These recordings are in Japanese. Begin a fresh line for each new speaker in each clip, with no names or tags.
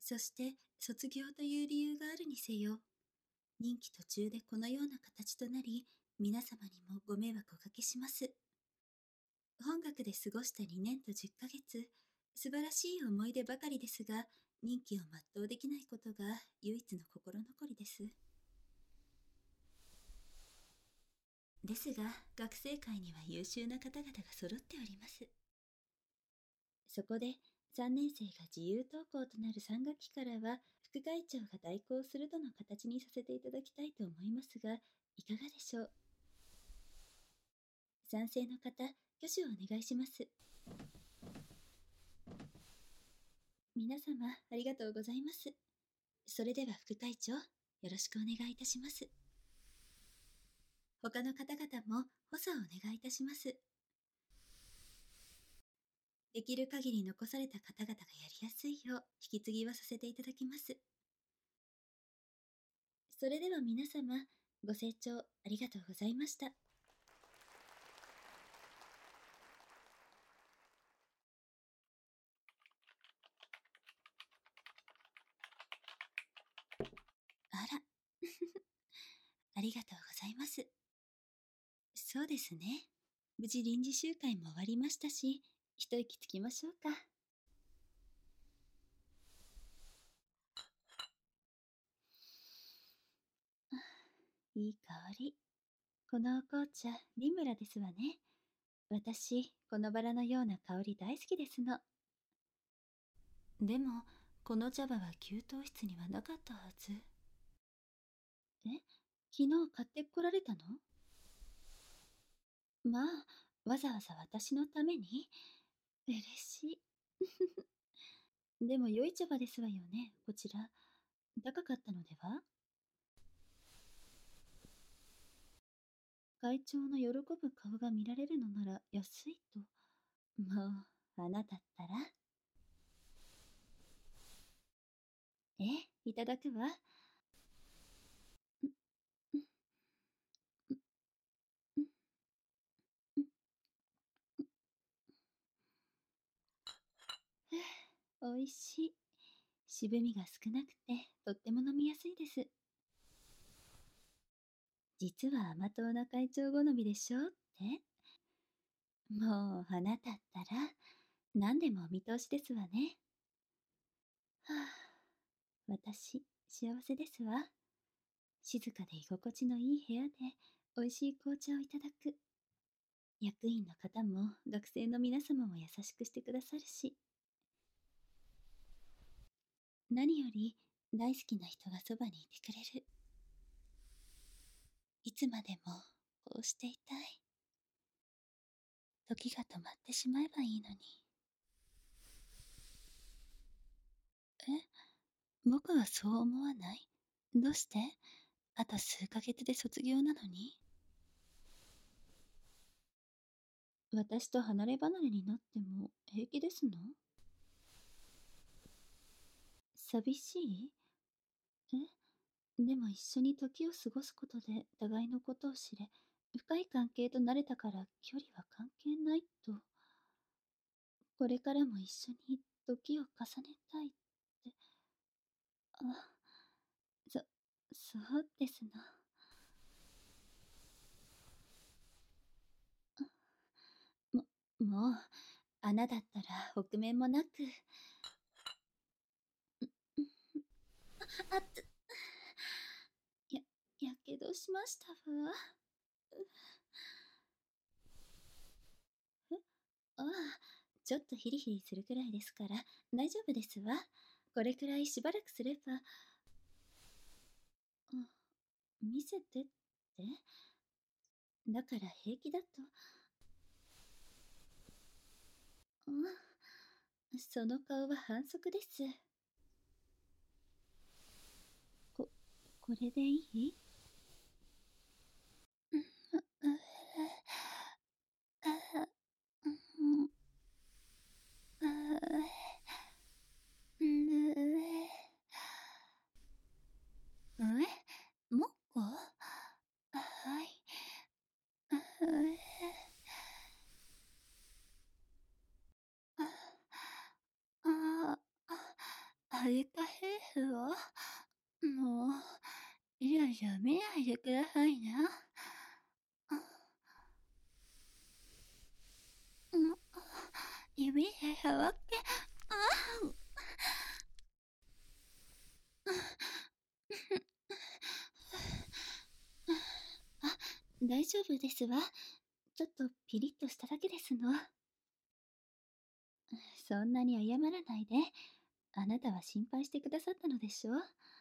そして卒業という理由があるにせよ、任期途中でこのような形となり、皆様にもご迷惑をおかけします。本学で過ごした2年と10ヶ月、素晴らしい思い出ばかりですが、任期を全うできないことが唯一の心残りです。ですが、学生会には優秀な方々が揃っております。そこで、3年生が自由登校となる3学期からは、副会長が代行するとの形にさせていただきたいと思いますが、いかがでしょう。賛成の方、挙手をお願いします。皆様、ありがとうございます。それでは副会長、よろしくお願いいたします。他の方々も補佐をお願いいたします。できる限り残された方々がやりやすいよう引き継ぎはさせていただきます。それでは皆様、ご清聴ありがとうございました。あら、ありがとうございます。そうですね。無事臨時集会も終わりましたし、一息つきましょうか。いい香り。このお紅茶、リムラですわね。私、このバラのような香り大好きですの。でも、この茶葉は給湯室にはなかったはず。え、昨日買ってこられたの？まあ、わざわざ私のために？嬉しい。でも良い茶葉ですわよね、こちら。高かったのでは？会長の喜ぶ顔が見られるのなら安いと。もう、あなたったら。いただくわ。おいしい。渋みが少なくて、とっても飲みやすいです。実は甘党な会長好みでしょって？もう、あなたったら、何でもお見通しですわね。はあ、私、幸せですわ。静かで居心地のいい部屋で、美味しい紅茶をいただく。役員の方も、学生の皆様も優しくしてくださるし。何より、大好きな人がそばにいてくれる。いつまでも、こうしていたい。時が止まってしまえばいいのに。僕はそう思わない？どうして？あと数ヶ月で卒業なのに。私と離れ離れになっても平気ですの？寂しい？でも一緒に時を過ごすことで互いのことを知れ、深い関係となれたから距離は関係ないと。これからも一緒に時を重ねたいって。あ、そうですの。もう、穴だったら臆面もなく。あっつ、や、やけどしましたわ。ああ、ちょっとヒリヒリするくらいですから大丈夫ですわ。これくらいしばらくすれば。あ、見せてって？だから平気だと。うん、その顔は反則です。こ、これでいい？うん、もっこ？はい。あ、あ、 れた夫婦を、もう、いやいや見ないでくださいな。うん、指で触って、あ、大丈夫ですわ。ちょっとピリッとしただけですの。そんなに謝らないで。あなたは心配してくださったのでしょ。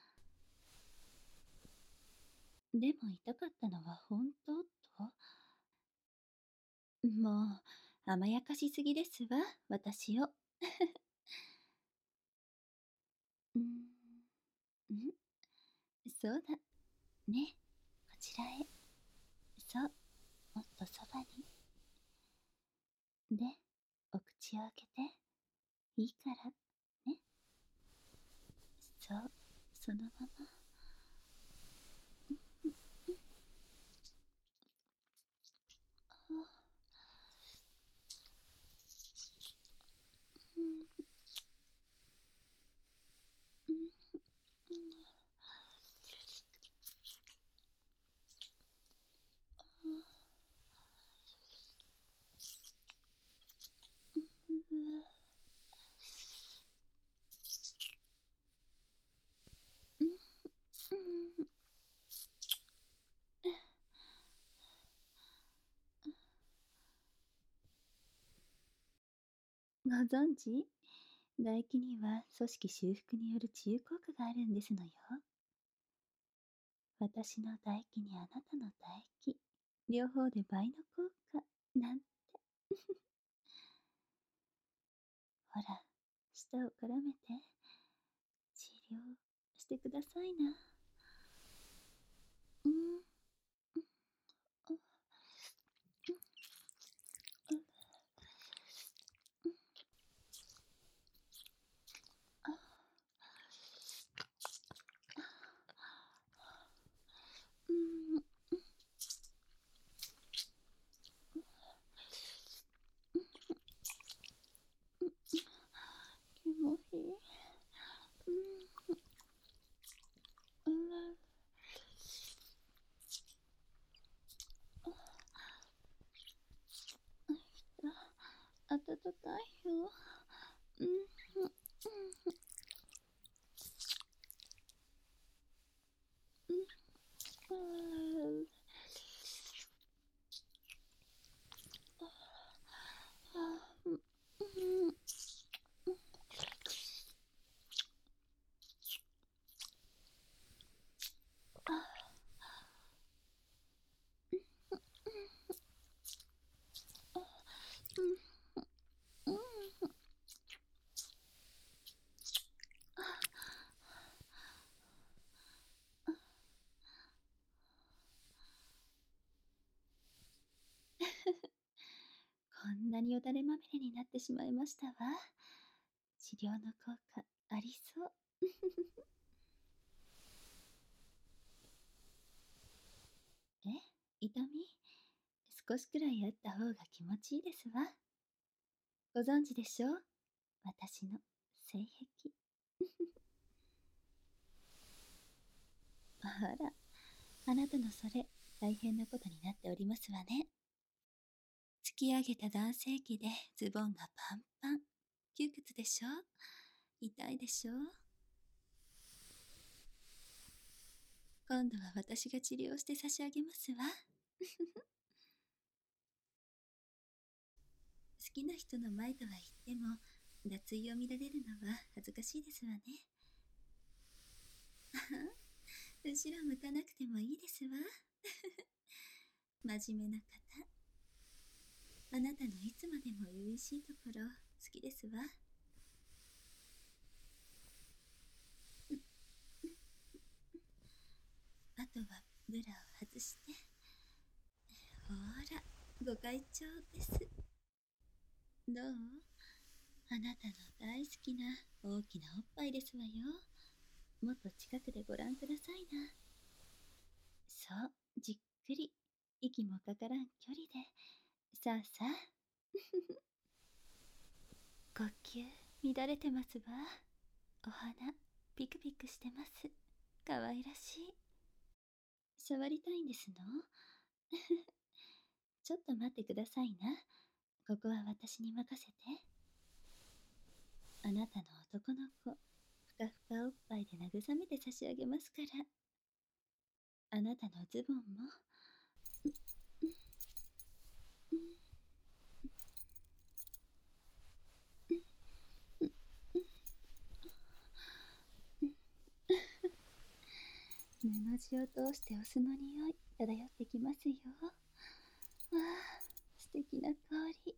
でも痛かったのは本当と。もう、甘やかしすぎですわ、私を。うーん、んそうだ。ね、こちらへ。そう、もっとそばに。で、お口を開けて。いいから。ね。そう、そのまま。あ、うん、うん、うん、うん、うん。ご存知、唾液には組織修復による治癒効果があるんですのよ。私の唾液にあなたの唾液。両方で倍の効果。なんて。ほら、舌を絡めて。治療してくださいな。うん、うん、うん、あ、うん、気持ちいい。うん、うん、あ、暖かいよ。うん、うん、うん、うん、うん、うん、あ、うん、うん、こんなによだれまみれになってしまいましたわ。治療の効果ありそう。え、痛み少しくらいあった方が気持ちいいですわ。ご存知でしょ、私の性癖。あら、あなたのそれ、大変なことになっておりますわね。突き上げた男性器でズボンがパンパン。窮屈でしょ、痛いでしょ。今度は私が治療して差し上げますわ。好きな人の前とは言っても、脱衣を見られるのは恥ずかしいですわね。後ろ向かなくてもいいですわ。真面目な方。あなたのいつまでも初々しいところ好きですわ。あとはブラを外して。ほら、ご会長です。どう、あなたの大好きな大きなおっぱいですわよ。もっと近くでご覧くださいな。そう、じっくり。息もかからん距離で。さあさあ。呼吸乱れてますわ。 お花、ピクピクしてます。かわいらしい。触りたいんですの？ちょっと待ってくださいな。ここは私に任せて。あなたの男の子、ふかふかおっぱいで慰めて差し上げますから。あなたのズボンも。布地を通してお酢の匂い漂ってきますよ。わあ、素敵な香り。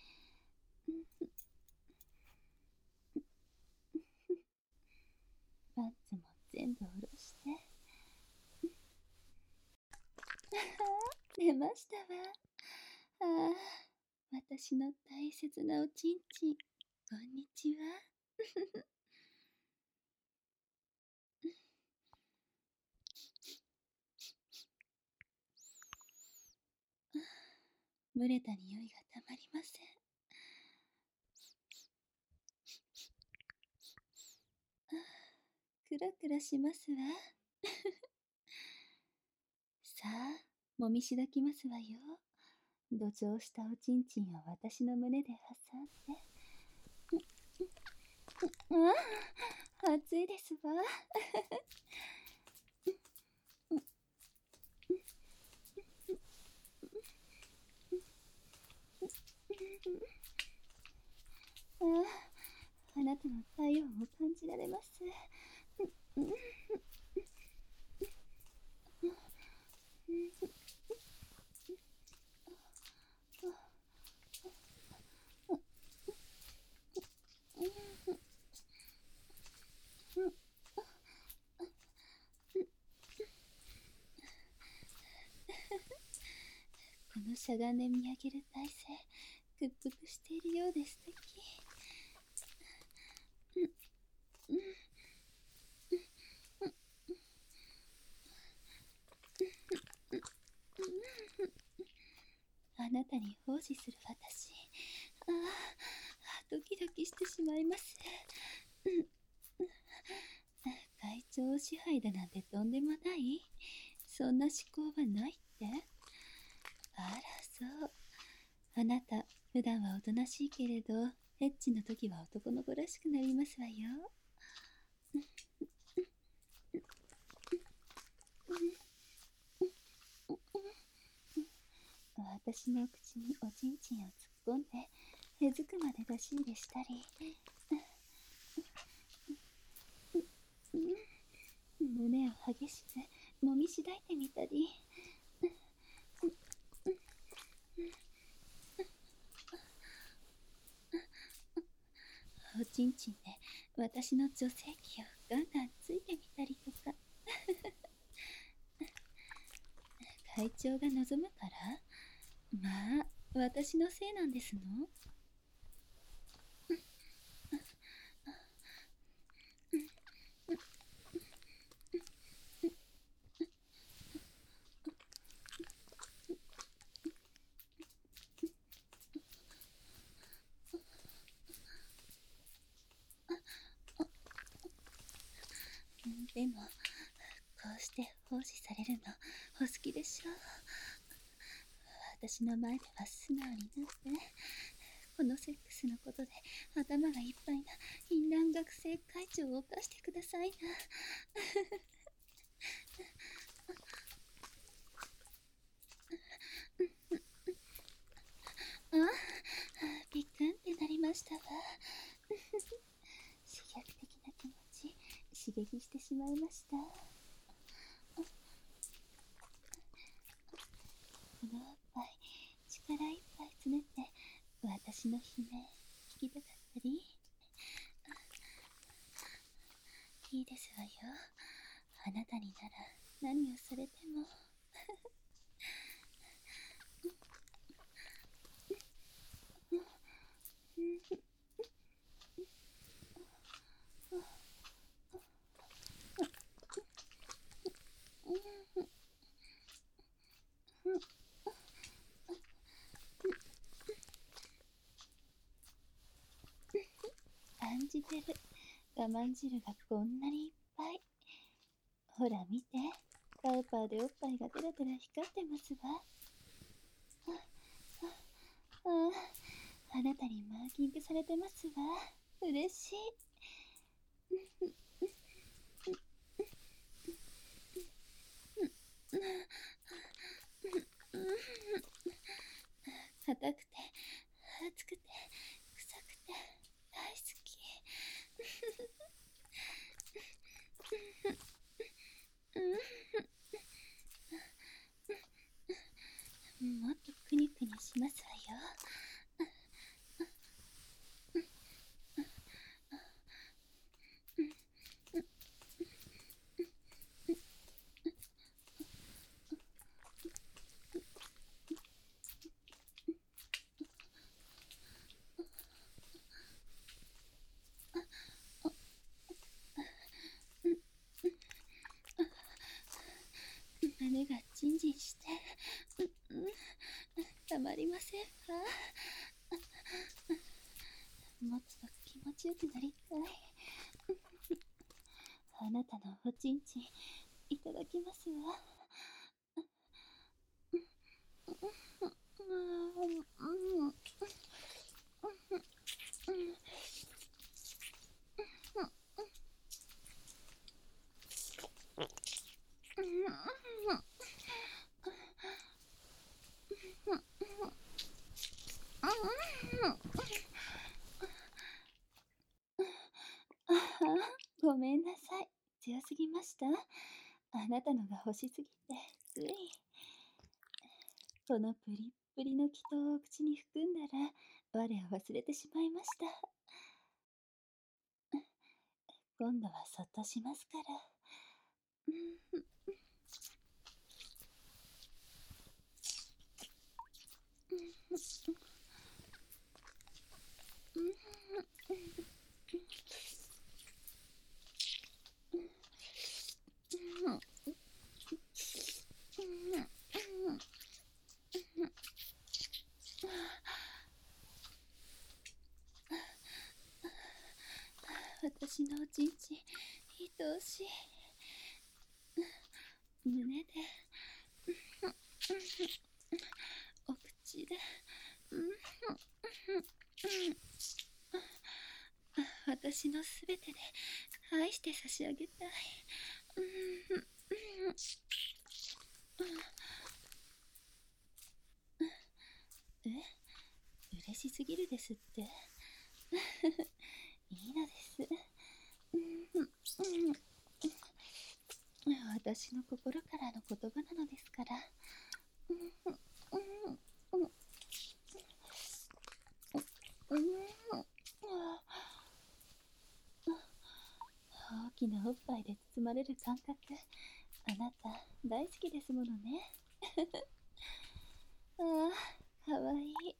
パンツも全部下ろして。出ましたわ。ああ、私の大切なおちんちん。こんにちは。蒸れた匂いがたまりません。クラクラしますわ。さあ、もみしだきますわよ。土壌したおちんちんを私の胸で挟んで。ああ、暑いですわ。ああ、あなたの体温を感じられます。このしゃがんで見上げる体勢、屈服しているようで素敵。あなたに奉仕する私。ああ、ドキドキしてしまいます。会長を支配だなんてとんでもない？そんな思考はないって？あら、そう。あなた、普段はおとなしいけれど、エッチの時は男の子らしくなりますわよ。私の口におちんちんを突っ込んで、へずくまで出し入れしたり、胸を激しくもみしだいてみたり。おちんちんで私の女性器をガンガンついてみたりとか。会長が望むから？まあ、私のせいなんですの？でも、こうして奉仕されるのお好きでしょう？私の前では素直になって、このセックスのことで頭がいっぱいな淫乱学生会長を犯してくださいな。あ、ビクンってなりましたわ。刺激的な気持ち、刺激してしまいました。このおっぱい、力いっぱいつねって私の悲鳴聞きたかったり？いいですわよ。あなたになら何をされても。感じてる。 我慢汁がこんなにいっぱい。ほら見て、パウパーでおっぱいがテラテラ光ってますわ。ああ、あなたにマーキングされてますわ。嬉しい。硬くて、熱くて、臭くて、大好き。もっとくにくにしますわよ。胸がジンジンして、たまりませんわ。持つと気持ちよくなりたい。あなたのおちんちん、いただきますわ。ああ、ごめんなさい。強すぎました。あなたのが欲しすぎて、つい。このプリップリの気筒を口に含んだら、我を忘れてしまいました。今度はそっとしますから。私のおちんちん、愛おしい。胸で、お口で、私のすべてで愛して差し上げたい。嬉しすぎるですって。いいのです。私の心からの言葉なのですから。大きなおっぱいで包まれる感覚、あなた大好きですものね。ああ、かわいい。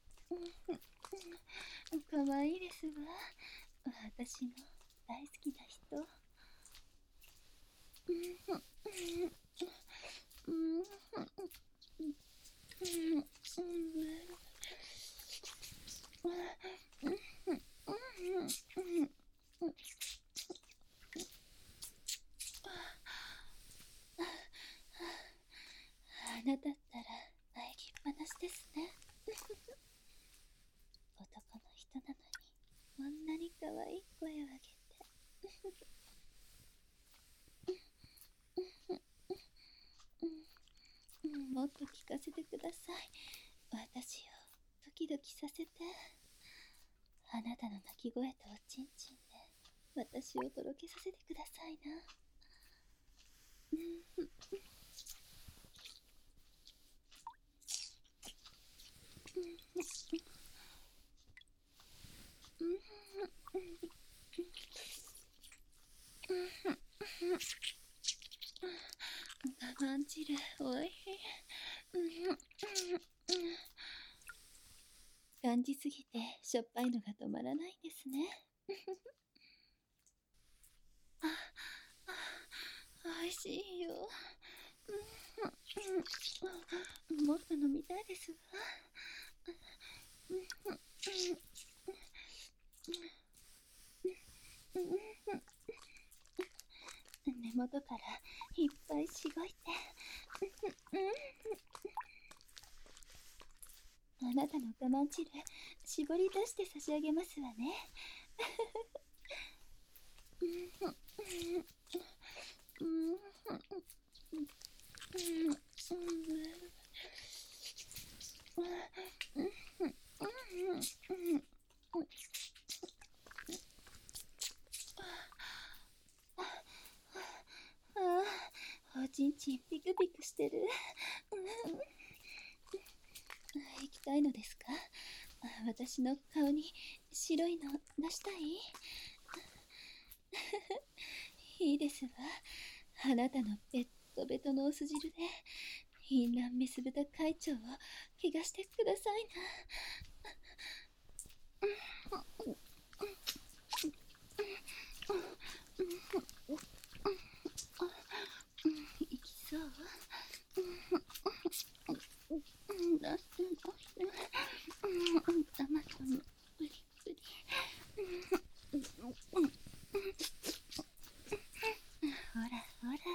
かわいいですわ。私の大好きな人。あなたったら泣きっぱなしですね。男の人なのにこんなに可愛い声を上げて。もっと聞かせてください。私をドキドキさせて。あなたの泣き声とおちんちんで私をとろけさせてくださいな。我慢汁、おいしい。感じすぎてしょっぱいのが止まらないんですね。おいしいよ。もっと飲みたいですわ。 元からいっぱいしごいて。あなたの我慢汁、絞り出して差し上げますわね。ああ、おちんちんピクピクしてる。行きたいのですか？私の顔に白いの出したい？いいですわ。あなたのベッドベトのお酢汁でインランメス豚会長を怪我してくださいな。行きそう？出して出して。あなたのプリプリ。ほらほら。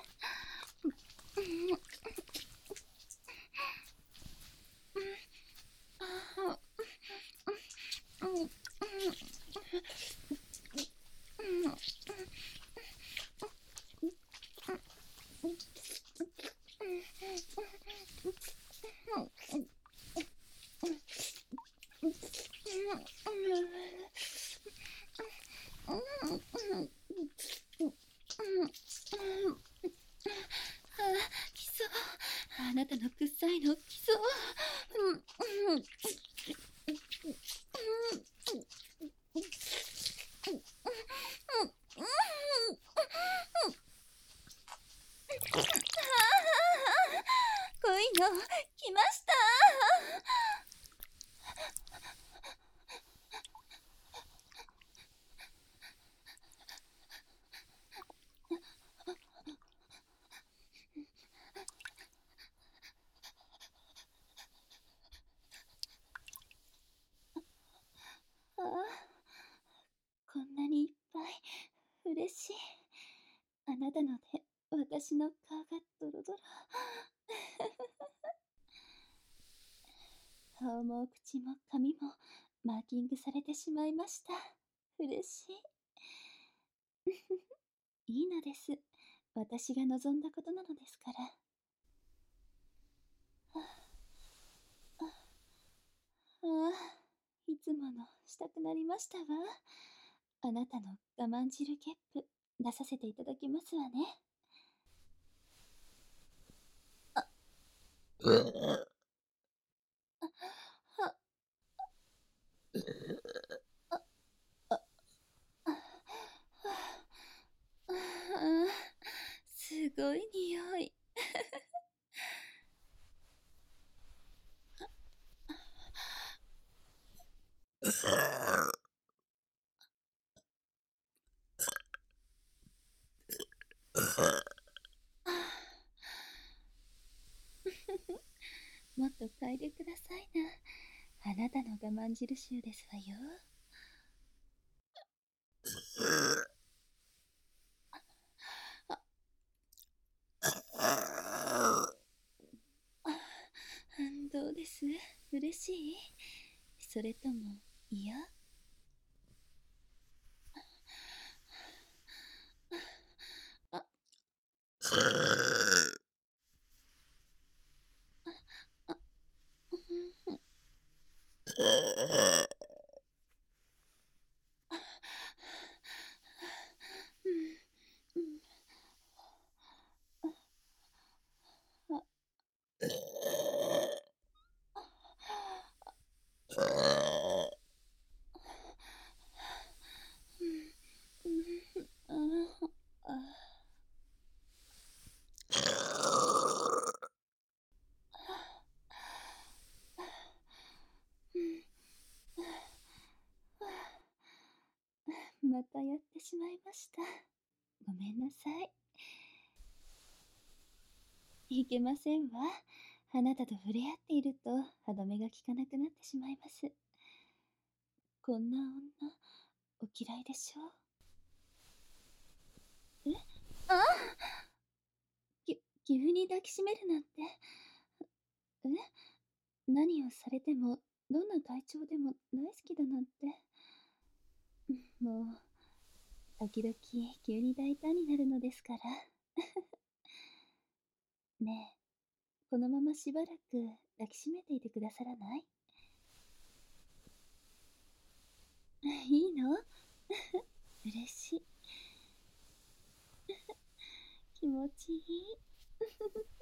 きそう。あなたの臭いのきそう。恋の来ました。ああ、こんなにいっぱい嬉しい。あなたので私の顔がドロドロ。顔も口も髪もマーキングされてしまいました。嬉しい。いいのです。私が望んだことなのですから。ああ、いつものしたくなりましたわ。あなたの我慢汁ゲップ出させていただきますわね。は、ああ、すごい匂い。もっと嗅いでくださいな。あなたの我慢汁臭ですわよ。どうです？嬉しい？それとも嫌？あ、あ、うん、うん、あ、うん、またやってしまいました。ごめんなさい。いけませんわ。あなたと触れ合っていると歯止めが効かなくなってしまいます。こんな女、お嫌いでしょう？え、あ、 に抱きしめるなんて。え、何をされても、どんな体調でも大好きだなんて。もう、時々急に大胆になるのですから。ねえ、このまましばらく抱きしめていてくださらない？いいの？嬉しい。気持ちいい。